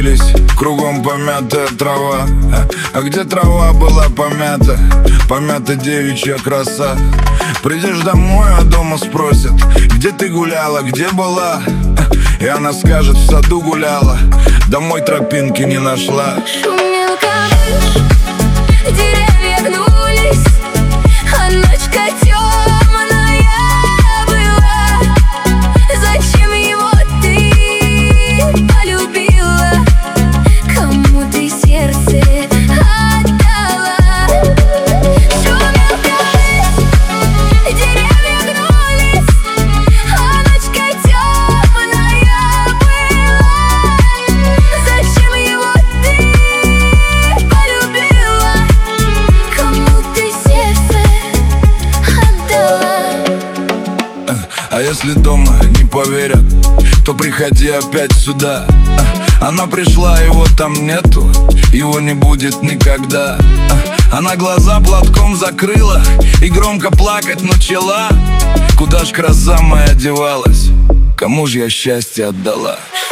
разбились, кругом помятая трава. А где трава была помята, помята девичья краса. Придешь домой, а дома спросят: где ты гуляла, где была? И она скажет: в саду гуляла, домой тропинки не нашла. Шумел камыш, деревья гнулись, а ночка темная была. Зачем его ты полюбила? Кому ты сердце отдала? Шумел камыш, деревья гнулись, а ночка темная была. Зачем его ты полюбила? Кому ты сердце отдала? А если дома не поверят, то приходи опять сюда. Она пришла, его там нету, его не будет никогда. Она глаза платком закрыла и громко плакать начала. Куда ж краса моя девалась, кому ж я счастье отдала?